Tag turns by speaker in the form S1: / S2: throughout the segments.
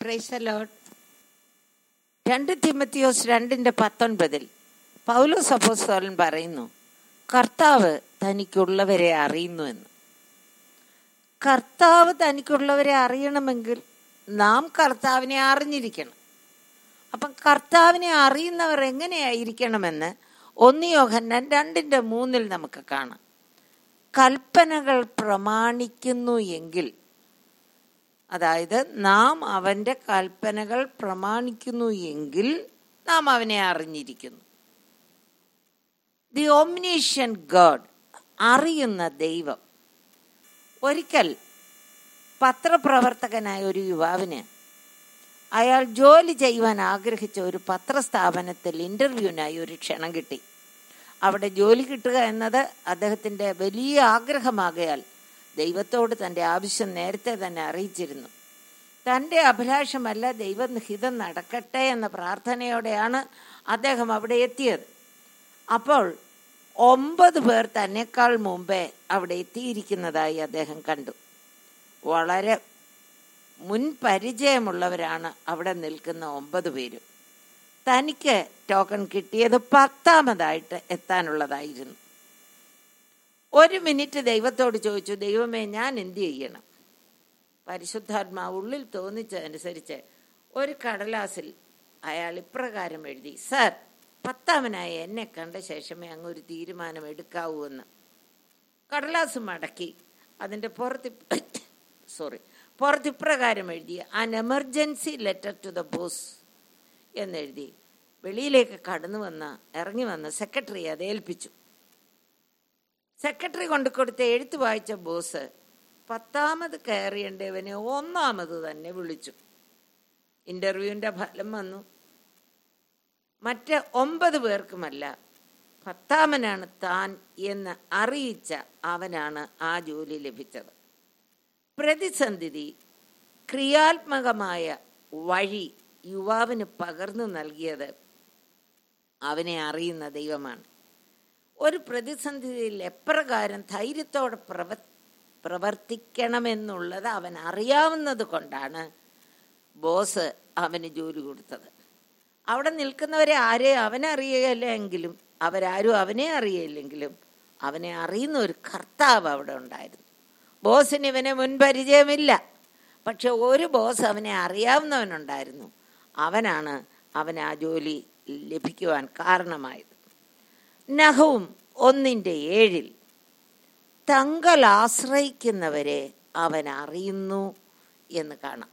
S1: Price the lord. 2 തിമോത്തിയോസ് 2:19 പൗലോസ് അപ്പോസ്തലൻ പറയുന്നു, കർത്താവ് തനിക്കുള്ളവരെ അറിയുന്നു എന്ന്. കർത്താവ് തനിക്കുള്ളവരെ അറിയണമെങ്കിൽ നാം കർത്താവിനെ അറിഞ്ഞിരിക്കണം. അപ്പം കർത്താവിനെ അറിയുന്നവർ എങ്ങനെയായിരിക്കണമെന്ന് 1 യോഹന്നാൻ 2:3 നമുക്ക് കാണാം. കൽപ്പനകൾ പ്രമാണിക്കുന്നു എങ്കിൽ, അതായത് നാം അവൻ്റെ കൽപ്പനകൾ പ്രമാണിക്കുന്നു എങ്കിൽ നാം അവനെ അറിഞ്ഞിരിക്കുന്നു. ദി ഓംനിഷ്യന്റ് ഗോഡ്, അറിയുന്ന ദൈവം. ഒരിക്കൽ പത്രപ്രവർത്തകനായ ഒരു യുവാവിന് അയാൾ ജോലി ചെയ്യുവാൻ ആഗ്രഹിച്ച ഒരു പത്രസ്ഥാപനത്തിൽ ഇൻ്റർവ്യൂവിനായി ഒരു ക്ഷണം കിട്ടി. അവിടെ ജോലി കിട്ടുക എന്നത് അദ്ദേഹത്തിൻ്റെ വലിയ ആഗ്രഹമാകയാൽ ദൈവത്തോട് തൻ്റെ ആവശ്യം നേരത്തെ തന്നെ അറിയിച്ചിരുന്നു. തൻ്റെ അഭിലാഷമല്ല, ദൈവഹിതം നടക്കട്ടെ എന്ന പ്രാർത്ഥനയോടെയാണ് അദ്ദേഹം അവിടെ എത്തിയത്. അപ്പോൾ 9 പേർ തന്നെക്കാൾ മുമ്പേ അവിടെ എത്തിയിരിക്കുന്നതായി അദ്ദേഹം കണ്ടു. വളരെ മുൻപരിചയമുള്ളവരാണ് അവിടെ നിൽക്കുന്ന 9 പേരും. തനിക്ക് ടോക്കൺ കിട്ടിയത് 10ാമതായിട്ട് എത്താനുള്ളതായിരുന്നു. 1 മിനിറ്റ് ദൈവത്തോട് ചോദിച്ചു, ദൈവമേ, ഞാൻ എന്ത് ചെയ്യണം? പരിശുദ്ധാത്മാവ് ഉള്ളിൽ തോന്നിച്ചതനുസരിച്ച് ഒരു കടലാസിൽ അയാൾ ഇപ്രകാരം എഴുതി, സർ, 10ാമനായ എന്നെ കണ്ട ശേഷമേ അങ്ങ് ഒരു തീരുമാനം എടുക്കാവൂ എന്ന്. കടലാസ് മടക്കി അതിൻ്റെ പുറത്തിപ്രകാരം എഴുതി, an emergency letter to the boss എന്നെഴുതി വെളിയിലേക്ക് ഇറങ്ങി വന്ന സെക്രട്ടറി അത് ഏൽപ്പിച്ചു. സെക്രട്ടറി കൊണ്ടുകൊടുത്ത എഴുത്ത് വായിച്ച ബോസ് 10ാമത് കയറിയേണ്ടവനെ 1ാമത് തന്നെ വിളിച്ചു. ഇന്റർവ്യൂവിൻ്റെ ഫലം വന്നു. മറ്റ് 9 പേർക്കുമല്ല, 10ാമനാണ് താൻ എന്ന് അറിയിച്ച അവനാണ് ആ ജോലി ലഭിച്ചത്. പ്രതിസന്ധി ക്രിയാത്മകമായ വഴി യുവാവിന് പകർന്നു നൽകിയത് അവനെ അറിയുന്ന ദൈവമാണ്. ഒരു പ്രതിസന്ധിയിൽ എപ്രകാരം ധൈര്യത്തോടെ പ്രവർത്തിക്കണമെന്നുള്ളത് അവൻ അറിയാവുന്നത് കൊണ്ടാണ് ബോസ് അവന് ജോലി കൊടുത്തത്. അവിടെ നിൽക്കുന്നവരെ ആരെയും അവനറിയില്ലെങ്കിലും അവരാരും അവനെ അറിയില്ലെങ്കിലും അവനെ അറിയുന്ന ഒരു കർത്താവ് അവിടെ ഉണ്ടായിരുന്നു. ബോസിന് ഇവനെ മുൻപരിചയമില്ല, പക്ഷെ ഒരു ബോസ് അവനെ അറിയാവുന്നവനുണ്ടായിരുന്നു. അവനാണ് അവന് ആ ജോലി ലഭിക്കുവാൻ കാരണമായത്. നഹൂം 1:7 തങ്ങൾ ആശ്രയിക്കുന്നവരെ അവൻ അറിയുന്നു എന്ന് കാണാം.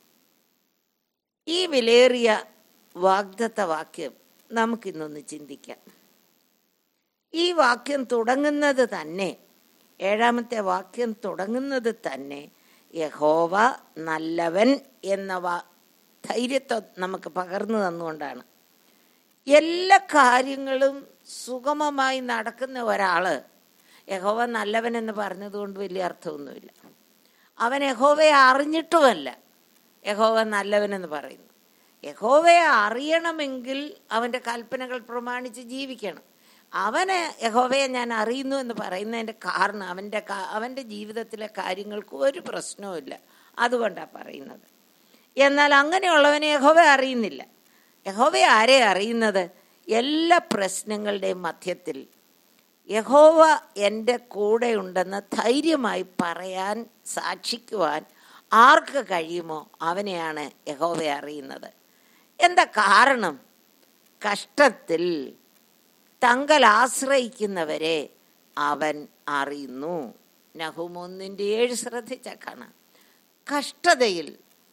S1: ഈ വിലയേറിയ വാഗ്ദത്ത വാക്യം നമുക്കിന്നൊന്ന് ചിന്തിക്കാം. ഈ വാക്യം തുടങ്ങുന്നത് തന്നെ, 7ാമത്തെ വാക്യം തുടങ്ങുന്നത് തന്നെ യഹോവ നല്ലവൻ എന്ന ധൈര്യത്തെ നമുക്ക് പകർന്നു തന്നുകൊണ്ടാണ്. എല്ലാ കാര്യങ്ങളും സുഗമമായി നടക്കുന്ന ഒരാൾ യഹോവ നല്ലവൻ എന്ന് പറഞ്ഞതുകൊണ്ട് വലിയ അർത്ഥമൊന്നുമില്ല. അവൻ യഹോവയെ അറിഞ്ഞിട്ടുമല്ല യഹോവ നല്ലവനെന്ന് പറയുന്നു. യഹോവയെ അറിയണമെങ്കിൽ അവൻ്റെ കൽപ്പനകൾ പ്രമാണിച്ച് ജീവിക്കണം. അവന് യഹോവയെ ഞാൻ അറിയുന്നു എന്ന് പറയുന്നതിൻ്റെ കാരണം അവൻ്റെ ജീവിതത്തിലെ കാര്യങ്ങൾക്ക് ഒരു പ്രശ്നവുമില്ല, അതുകൊണ്ടാണ് പറയുന്നത്. എന്നാൽ അങ്ങനെയുള്ളവനെ യഹോവ അറിയുന്നില്ല. യഹോവ ആരെ അറിയുന്നത്? എല്ലാ പ്രശ്നങ്ങളുടെയും മധ്യത്തിൽ യഹോവ എൻ്റെ കൂടെയുണ്ടെന്ന് ധൈര്യമായി പറയാൻ, സാക്ഷിക്കുവാൻ ആർക്ക് കഴിയുമോ അവനെയാണ് യഹോവയെ അറിയുന്നത്. എന്താ കാരണം? കഷ്ടത്തിൽ തങ്ങൾ ആശ്രയിക്കുന്നവരെ അവൻ അറിയുന്നു. നഹൂം 1:7 ശ്രദ്ധിച്ചാൽ കാണാം. കഷ്ടതയിൽ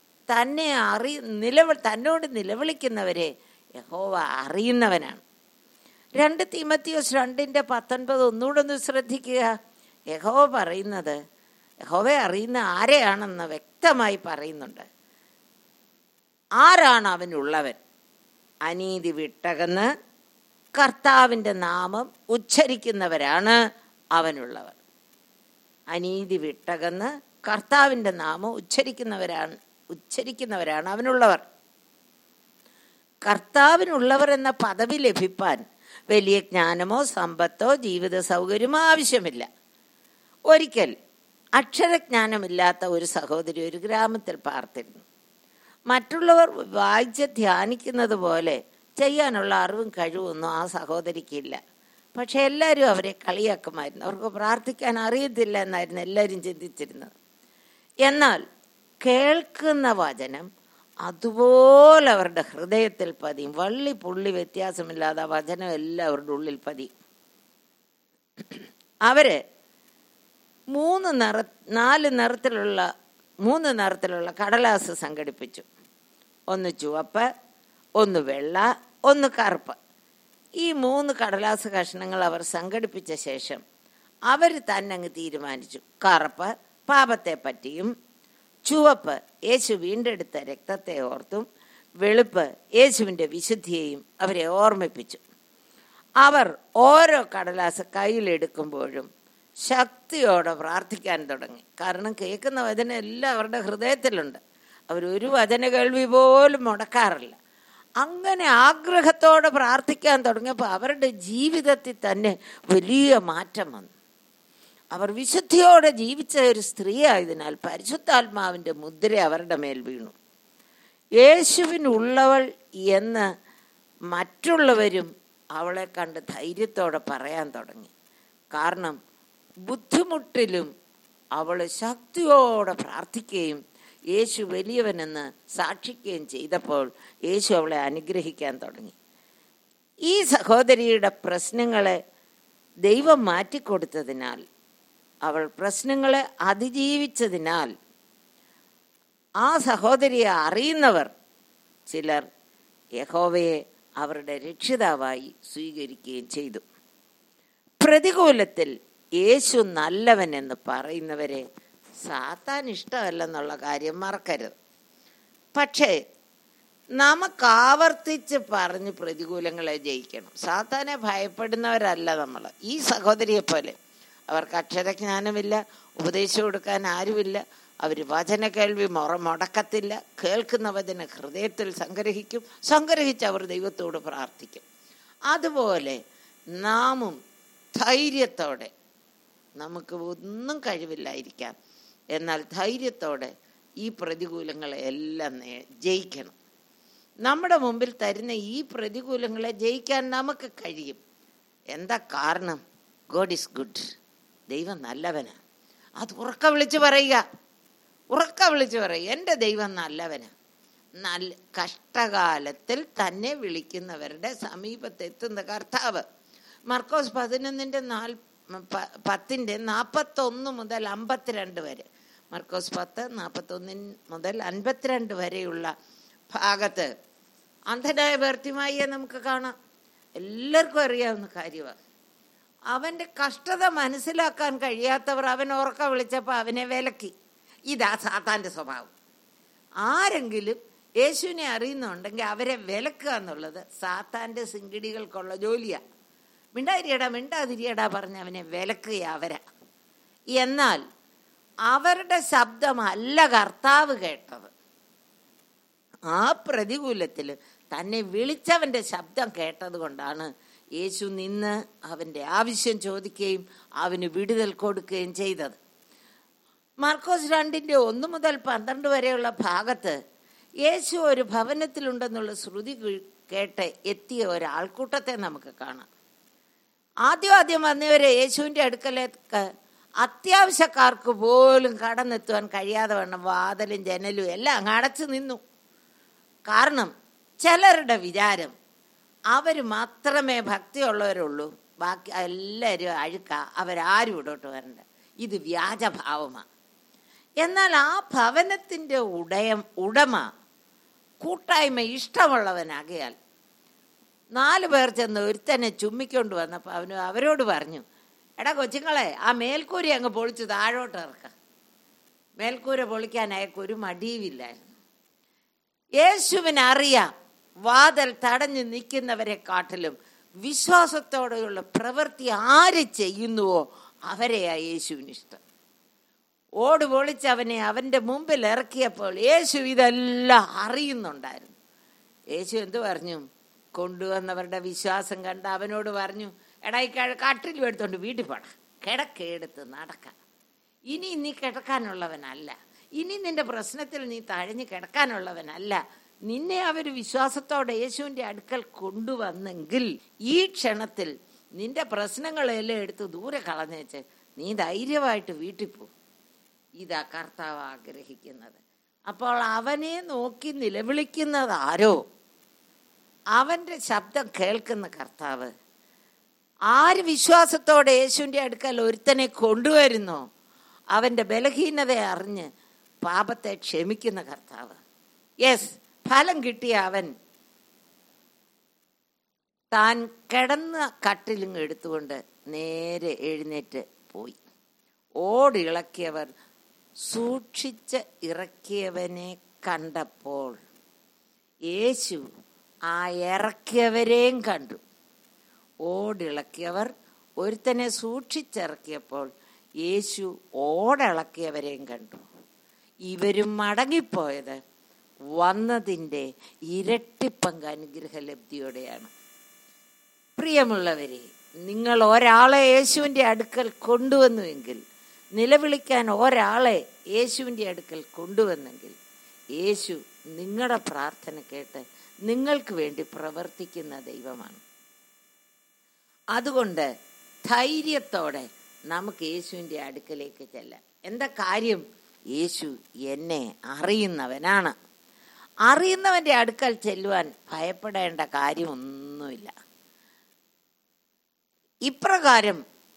S1: തന്നോട് നിലവിളിക്കുന്നവരെ യഹോവ അറിയുന്നവനാണ്. 2 തിമോത്തിയോസ് 2:19 ഒന്നുകൂടെ ശ്രദ്ധിക്കുക. യഹോവ പറയുന്നത്, യഹോവയെ അറിയുന്ന ആരെയാണെന്ന് വ്യക്തമായി പറയുന്നുണ്ട്. ആരാണ് അവനുള്ളവൻ? അനീതി വിട്ടകന്ന് കർത്താവിൻ്റെ നാമം ഉച്ചരിക്കുന്നവരാണ് അവനുള്ളവർ. അനീതി വിട്ടകന്ന് കർത്താവിൻ്റെ നാമം ഉച്ചരിക്കുന്നവരാണ് അവനുള്ളവർ. കർത്താവിനുള്ളവർ എന്ന പദവി ലഭിപ്പാൻ വലിയ ജ്ഞാനമോ സമ്പത്തോ ജീവിത സൗകര്യമോ ആവശ്യമില്ല. ഒരിക്കൽ അക്ഷരജ്ഞാനമില്ലാത്ത ഒരു സഹോദരി ഒരു ഗ്രാമത്തിൽ പാർത്തിരുന്നു. മറ്റുള്ളവർ വായിച്ച് ധ്യാനിക്കുന്നത് പോലെ ചെയ്യാനുള്ള അറിവും കഴിവൊന്നും ആ സഹോദരിക്കില്ല. പക്ഷെ എല്ലാവരും അവരെ കളിയാക്കുമായിരുന്നു. അവർക്ക് പ്രാർത്ഥിക്കാൻ അറിയത്തില്ല എന്നായിരുന്നു എല്ലാവരും ചിന്തിച്ചിരുന്നത്. എന്നാൽ കേൾക്കുന്ന വചനം അതുപോലെ അവരുടെ ഹൃദയത്തിൽ പതിയും. വള്ളി പുള്ളി വ്യത്യാസമില്ലാതെ വചനം എല്ലാം അവരുടെ ഉള്ളിൽ പതിയും. അവര് 3 നിറത്തിലുള്ള കടലാസ് സംഘടിപ്പിച്ചു. ഒന്ന് ചുവപ്പ്, ഒന്ന് വെള്ള, ഒന്ന് കറുപ്പ്. ഈ 3 കടലാസ് കഷ്ണങ്ങൾ അവർ സംഘടിപ്പിച്ച ശേഷം അവർ തന്നെ അങ്ങ് തീരുമാനിച്ചു. കറുപ്പ് പാപത്തെ പറ്റിയും, ചുവപ്പ് യേശു വീണ്ടെടുത്ത രക്തത്തെ ഓർത്തും, വെളുപ്പ് യേശുവിൻ്റെ വിശുദ്ധിയെയും അവരെ ഓർമ്മിപ്പിച്ചു. അവർ ഓരോ കടലാസ് കയ്യിലെടുക്കുമ്പോഴും ശക്തിയോടെ പ്രാർത്ഥിക്കാൻ തുടങ്ങി. കാരണം കേൾക്കുന്ന വചനം എല്ലാം അവരുടെ ഹൃദയത്തിലുണ്ട്. അവരൊരു വചന കേൾവി പോലും മുടക്കാറില്ല. അങ്ങനെ ആഗ്രഹത്തോടെ പ്രാർത്ഥിക്കാൻ തുടങ്ങിയപ്പോൾ അവരുടെ ജീവിതത്തിൽ തന്നെ വലിയ മാറ്റം വന്നു. അവർ വിശുദ്ധിയോടെ ജീവിച്ച ഒരു സ്ത്രീ ആയതിനാൽ പരിശുദ്ധാത്മാവിൻ്റെ മുദ്ര അവരുടെ മേൽ വീണു. യേശുവിനുള്ളവൾ എന്ന് മറ്റുള്ളവരും അവളെ കണ്ട് ധൈര്യത്തോടെ പറയാൻ തുടങ്ങി. കാരണം ബുദ്ധിമുട്ടിലും അവൾ ശക്തിയോടെ പ്രാർത്ഥിക്കുകയും യേശു വലിയവനെന്ന് സാക്ഷിക്കുകയും ചെയ്തപ്പോൾ യേശു അവളെ അനുഗ്രഹിക്കാൻ തുടങ്ങി. ഈ സഹോദരിയുടെ പ്രശ്നങ്ങളെ ദൈവം മാറ്റിക്കൊടുത്തതിനാൽ, അവൾ പ്രശ്നങ്ങളെ അതിജീവിച്ചതിനാൽ ആ സഹോദരിയെ അറിയുന്നവർ ചിലർ യഹോവയെ അവരുടെ രക്ഷിതാവായി സ്വീകരിക്കുകയും ചെയ്തു. പ്രതികൂലത്തിൽ യേശു നല്ലവനെന്ന് പറയുന്നവരെ സാത്താൻ ഇഷ്ടമല്ലെന്നുള്ള കാര്യം മറക്കരുത്. പക്ഷേ നമുക്ക് ആവർത്തിച്ച് പറഞ്ഞ് പ്രതികൂലങ്ങളെ ജയിക്കണം. സാത്താനെ ഭയപ്പെടുന്നവരല്ല നമ്മൾ. ഈ സഹോദരിയെ പോലെ അവർക്ക് അക്ഷരജ്ഞാനമില്ല, ഉപദേശം കൊടുക്കാൻ ആരുമില്ല. അവർ വചന കേൾവി മുടക്കത്തില്ല. കേൾക്കുന്ന വചന ഹൃദയത്തിൽ സംഗ്രഹിച്ച് അവർ ദൈവത്തോട് പ്രാർത്ഥിക്കും. അതുപോലെ നാമും ധൈര്യത്തോടെ, നമുക്ക് ഒന്നും കഴിവില്ലായിരിക്കാം, എന്നാൽ ധൈര്യത്തോടെ ഈ പ്രതികൂലങ്ങളെ എല്ലാം ജയിക്കണം. നമ്മുടെ മുമ്പിൽ തരുന്ന ഈ പ്രതികൂലങ്ങളെ ജയിക്കാൻ നമുക്ക് കഴിയും. എന്താ കാരണം? God is good. ദൈവം നല്ലവനാ. അത് ഉറക്ക വിളിച്ച് പറയുക. എൻ്റെ ദൈവം നല്ലവനാ. കഷ്ടകാലത്തിൽ തന്നെ വിളിക്കുന്നവരുടെ സമീപത്തെത്തുന്ന കർത്താവ്. മർക്കോസ് 11:10 മുതൽ 52 വരെ, മർക്കോസ് 10:41 മുതൽ 52 വരെയുള്ള ഭാഗത്ത് അന്ധനായ ബർത്തിമായിയെ നമുക്ക് കാണാം. എല്ലാവർക്കും അറിയാവുന്ന കാര്യമാണ്. അവൻ്റെ കഷ്ടത മനസ്സിലാക്കാൻ കഴിയാത്തവർ അവൻ ഉറക്ക വിളിച്ചപ്പോൾ അവനെ വിലക്കി. ഇതാ സാത്താൻ്റെ സ്വഭാവം. ആരെങ്കിലും യേശുവിനെ അറിയുന്നുണ്ടെങ്കിൽ അവരെ വിലക്കുക എന്നുള്ളത് സാത്താൻ്റെ സിങ്കിടികൾക്കുള്ള ജോലിയാണ്. മിണ്ടാതിരിയടാ പറഞ്ഞ് അവനെ വിലക്കുക അവരാ. എന്നാൽ അവരുടെ ശബ്ദമല്ല കർത്താവ് കേട്ടത്. ആ പ്രതികൂലത്തിൽ തന്നെ വിളിച്ചവൻ്റെ ശബ്ദം കേട്ടത് കൊണ്ടാണ് യേശു നിന്ന് അവൻ്റെ ആവശ്യം ചോദിക്കുകയും അവന് വിടുതൽ കൊടുക്കുകയും ചെയ്തത്. മർക്കോസ് 2:1 മുതൽ 12 വരെയുള്ള ഭാഗത്ത് യേശു ഒരു ഭവനത്തിലുണ്ടെന്നുള്ള ശ്രുതി കേട്ട് എത്തിയ ഒരാൾക്കൂട്ടത്തെ നമുക്ക് കാണാം. ആദ്യം വന്നവരെ യേശുവിൻ്റെ അടുക്കലേക്ക് അത്യാവശ്യക്കാർക്ക് പോലും കടന്നെത്തുവാൻ കഴിയാതെ വണ്ണം വാതിലും ജനലും എല്ലാം അടച്ചു നിന്നു. കാരണം ചിലരുടെ വിചാരം അവർ മാത്രമേ ഭക്തിയുള്ളവരുള്ളൂ, ബാക്കി എല്ലാവരും അഴുക്ക, അവരാരും ഇടോട്ട് വരണ്ട. ഇത് വ്യാജഭാവമാണ്. എന്നാൽ ആ ഭവനത്തിൻ്റെ ഉടമ കൂട്ടായ്മ ഇഷ്ടമുള്ളവനാകയാൽ 4 പേർ ചെന്ന് ഒരുത്തനെ ചുമ്മിക്കൊണ്ട് വന്നപ്പോൾ അവരോട് പറഞ്ഞു, എടാ കൊച്ചുങ്ങളെ, ആ മേൽക്കൂര അങ്ങ് പൊളിച്ച് താഴോട്ട് ഇറക്കാം. മേൽക്കൂര പൊളിക്കാൻ അയാൾക്കൊരു മടിയുമില്ലായിരുന്നു. യേശുവിനറിയാം വാതിൽ തടഞ്ഞു നിൽക്കുന്നവരെ കാട്ടിലും വിശ്വാസത്തോടെയുള്ള പ്രവൃത്തി ആര് ചെയ്യുന്നുവോ അവരെയാ യേശുവിനിഷ്ടം. ഓട് പൊളിച്ചവനെ അവൻ്റെ മുമ്പിൽ ഇറക്കിയപ്പോൾ യേശു ഇതെല്ലാം അറിയുന്നുണ്ടായിരുന്നു. യേശു എന്തു പറഞ്ഞു? കൊണ്ടുവന്നവരുടെ വിശ്വാസം കണ്ട് അവനോട് പറഞ്ഞു, എടാ ഈ കട്ടിലും എടുത്തോണ്ട് വീട്ടിൽ പോടാ, കിടക്കെടുത്ത് നടക്കാം. ഇനി നീ കിടക്കാനുള്ളവനല്ല, ഇനി നിന്റെ പ്രശ്നത്തിൽ നീ തഴഞ്ഞു കിടക്കാനുള്ളവനല്ല. നിന്നെ അവർ വിശ്വാസത്തോടെ യേശുവിൻ്റെ അടുക്കൽ കൊണ്ടുവന്നെങ്കിൽ ഈ ക്ഷണത്തിൽ നിന്റെ പ്രശ്നങ്ങളെല്ലാം എടുത്ത് ദൂരെ കളഞ്ഞേച്ച് നീ ധൈര്യമായിട്ട് വീട്ടിൽ പോകും. ഇതാ കർത്താവ് ആഗ്രഹിക്കുന്നത്. അപ്പോൾ അവനെ നോക്കി നിലവിളിക്കുന്നത് ആരോ, അവൻ്റെ ശബ്ദം കേൾക്കുന്ന കർത്താവ്. ആര് വിശ്വാസത്തോടെ യേശുവിൻ്റെ അടുക്കൽ ഒരുത്തനെ കൊണ്ടുവരുന്നോ അവൻ്റെ ബലഹീനത അറിഞ്ഞ് പാപത്തെ ക്ഷമിക്കുന്ന കർത്താവ്. യെസ്, ഫലം കിട്ടിയ അവൻ താൻ കിടന്ന കട്ടിലും എടുത്തുകൊണ്ട് നേരെ എഴുന്നേറ്റ് പോയി. ഓടിളക്കിയവർ സൂക്ഷിച്ച് ഇറക്കിയവനെ കണ്ടപ്പോൾ യേശു ആ ഇറക്കിയവരെയും കണ്ടു. ഓടിളക്കിയവർ ഒരുത്തനെ സൂക്ഷിച്ചിറക്കിയപ്പോൾ യേശു ഓടിളക്കിയവരെയും കണ്ടു. ഇവരും മടങ്ങിപ്പോയത് വന്നതിൻ്റെ ഇരട്ടിപ്പങ്ക് അനുഗ്രഹലബ്ധിയോടെയാണ്. പ്രിയമുള്ളവരെ, നിങ്ങൾ ഒരാളെ യേശുവിൻ്റെ അടുക്കൽ കൊണ്ടുവന്നുവെങ്കിൽ, നിലവിളിക്കാൻ ഒരാളെ യേശുവിൻ്റെ അടുക്കൽ കൊണ്ടുവന്നെങ്കിൽ, യേശു നിങ്ങളുടെ പ്രാർത്ഥന കേട്ട് നിങ്ങൾക്ക് വേണ്ടി പ്രവർത്തിക്കുന്ന ദൈവമാണ്. അതുകൊണ്ട് ധൈര്യത്തോടെ നമുക്ക് യേശുവിൻ്റെ അടുക്കലേക്ക് ചെല്ലാം. എന്താ കാര്യം? യേശു എന്നെ അറിയുന്നവനാണ്. അറിയുന്നവൻ്റെ അടുക്കൽ ചെല്ലുവാൻ ഭയപ്പെടേണ്ട കാര്യമൊന്നുമില്ല. ഇപ്രകാരം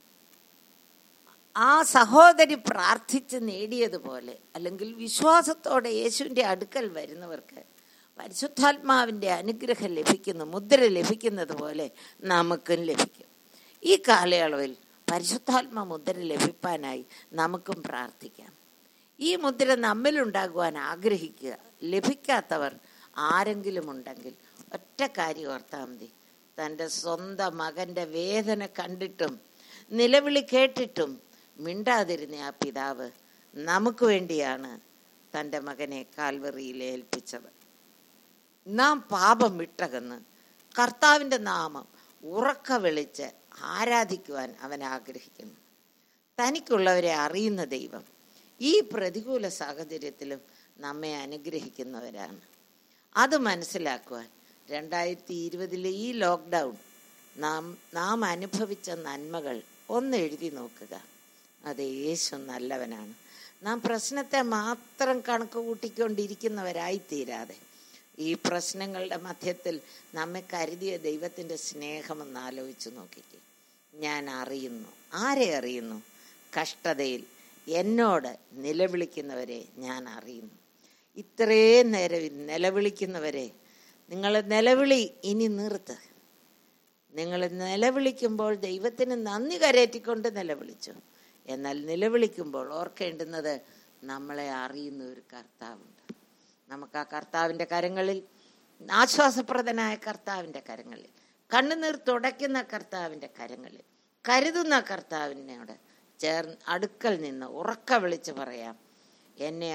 S1: ആ സഹോദരി പ്രാർത്ഥിച്ച് നേടിയതുപോലെ, അല്ലെങ്കിൽ വിശ്വാസത്തോടെ യേശുവിൻ്റെ അടുക്കൽ വരുന്നവർക്ക് പരിശുദ്ധാത്മാവിൻ്റെ അനുഗ്രഹം ലഭിക്കുന്നു, മുദ്ര ലഭിക്കുന്നത് പോലെ നമുക്കും ലഭിക്കും. ഈ കാലയളവിൽ പരിശുദ്ധാത്മ മുദ്ര ലഭിക്കാനായി നമുക്കും പ്രാർത്ഥിക്കാം. ഈ മുദ്ര നമ്മിലുണ്ടാകുവാൻ ആഗ്രഹിക്കുക. ലഭിക്കാത്തവർ ആരെങ്കിലും ഉണ്ടെങ്കിൽ ഒറ്റ കാര്യം ഓർത്താൽ മതി. തൻ്റെ സ്വന്തം മകൻ്റെ വേദന കണ്ടിട്ടും നിലവിളി കേട്ടിട്ടും മിണ്ടാതിരുന്ന ആ പിതാവ് നമുക്ക് വേണ്ടിയാണ് തൻ്റെ മകനെ കാൽവറിയിൽ ഏൽപ്പിച്ചത്. നാം പാപം വിട്ടകന്ന് കർത്താവിൻ്റെ നാമം ഉറക്ക വിളിച്ച് ആരാധിക്കുവാൻ അവൻ ആഗ്രഹിക്കുന്നു. തനിക്കുള്ളവരെ അറിയുന്ന ദൈവം ഈ പ്രതികൂല സാഹചര്യത്തിലും നമ്മെ അനുഗ്രഹിക്കുന്നവരാണ്. അത് മനസ്സിലാക്കുവാൻ 2020 ഈ ലോക്ക്ഡൗൺ നാം അനുഭവിച്ച നന്മകൾ ഒന്ന് എഴുതി നോക്കുക. അത് യേശു നല്ലവനാണ്. നാം പ്രശ്നത്തെ മാത്രം കണക്ക് കൂട്ടിക്കൊണ്ടിരിക്കുന്നവരായി തീരാതെ ഈ പ്രശ്നങ്ങളുടെ മധ്യത്തിൽ നമ്മെ കരുതിയ ദൈവത്തിൻ്റെ സ്നേഹമെന്ന് ആലോചിച്ച് നോക്കിക്കേ. ഞാൻ അറിയുന്നു. ആരെ അറിയുന്നു? കഷ്ടതയിൽ എന്നോട് നിലവിളിക്കുന്നവരെ ഞാൻ അറിയുന്നു. ഇത്രയും നേരം നിലവിളിക്കുന്നവരെ നിങ്ങൾ നിലവിളി ഇനി നിർത്ത്. നിങ്ങൾ നിലവിളിക്കുമ്പോൾ ദൈവത്തിന് നന്ദി കരേറ്റിക്കൊണ്ട് നിലവിളിച്ചു. എന്നാൽ നിലവിളിക്കുമ്പോൾ ഓർക്കേണ്ടുന്നത് നമ്മളെ അറിയുന്ന ഒരു കർത്താവുണ്ട്. നമുക്ക് ആ കർത്താവിൻ്റെ കരങ്ങളിൽ, ആശ്വാസപ്രദനായ കർത്താവിൻ്റെ കരങ്ങളിൽ, കണ്ണുനീർ തുടയ്ക്കുന്ന കർത്താവിൻ്റെ കരങ്ങളിൽ, കരുതുന്ന കർത്താവിനോട് അടുക്കൽ നിന്ന് ഉറക്ക വിളിച്ച് പറയാം, എന്നെ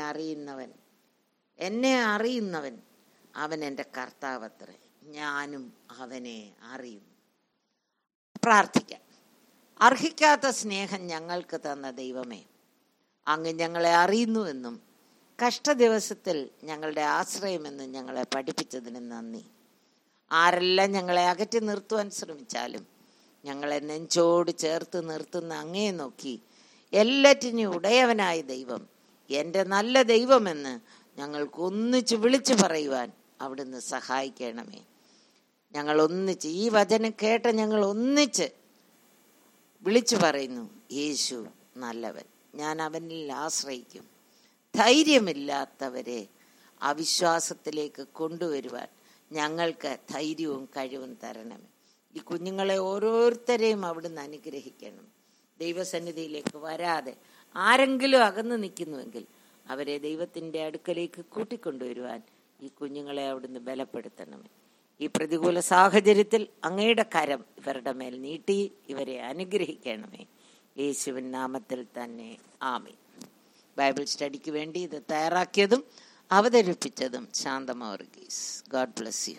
S1: അറിയുന്നവൻ അവൻ എൻ്റെ കർത്താവത്രേ, ഞാനും അവനെ അറിയുന്നു. പ്രാർത്ഥിക്കാം. അർഹിക്കാത്ത സ്നേഹം ഞങ്ങൾക്ക് തന്ന ദൈവമേ, അങ്ങ് ഞങ്ങളെ അറിയുന്നുവെന്നും കഷ്ടദിവസത്തിൽ ഞങ്ങളുടെ ആശ്രയമെന്നും ഞങ്ങളെ പഠിപ്പിച്ചതിന് നന്ദി. ആരെല്ലാം ഞങ്ങളെ അകറ്റി നിർത്തുവാൻ ശ്രമിച്ചാലും ഞങ്ങളെ നെഞ്ചോട് ചേർത്ത് നിർത്തുന്ന അങ്ങയെ നോക്കി എല്ലാറ്റിനും ഉടയവനായ ദൈവം, എൻ്റെ നല്ല ദൈവമെന്ന് ഞങ്ങൾക്ക് ഒന്നിച്ച് വിളിച്ചു പറയുവാൻ അവിടുന്ന് സഹായിക്കണമേ. ഞങ്ങൾ ഒന്നിച്ച് ഈ വചനം കേട്ട ഞങ്ങൾ ഒന്നിച്ച് വിളിച്ചു പറയുന്നു, യേശു നല്ലവൻ, ഞാൻ അവനിൽ ആശ്രയിക്കും. ധൈര്യമില്ലാത്തവരെ അവിശ്വാസത്തിലേക്ക് കൊണ്ടുവരുവാൻ ഞങ്ങൾക്ക് ധൈര്യവും കഴിവും തരണമേ. ഈ കുഞ്ഞുങ്ങളെ ഓരോരുത്തരെയും അവിടുന്ന് അനുഗ്രഹിക്കണം. ദൈവസന്നിധിയിലേക്ക് വരാതെ ആരെങ്കിലും അകന്നു നിൽക്കുന്നുവെങ്കിൽ അവരെ ദൈവത്തിൻ്റെ അടുക്കലേക്ക് കൂട്ടിക്കൊണ്ടുവരുവാൻ ഈ കുഞ്ഞുങ്ങളെ അവിടുന്ന് ബലപ്പെടുത്തണമേ. ഈ പ്രതികൂല സാഹചര്യത്തിൽ അങ്ങയുടെ കരം ഇവരുടെ മേൽ നീട്ടി ഇവരെ അനുഗ്രഹിക്കണമേ. യേശുവിൻ നാമത്തിൽ തന്നെ ആമേൻ. ബൈബിൾ സ്റ്റഡിക്ക് വേണ്ടി ഇത് തയ്യാറാക്കിയതും അവതരിപ്പിച്ചതും Shanthama Varghese. God bless U.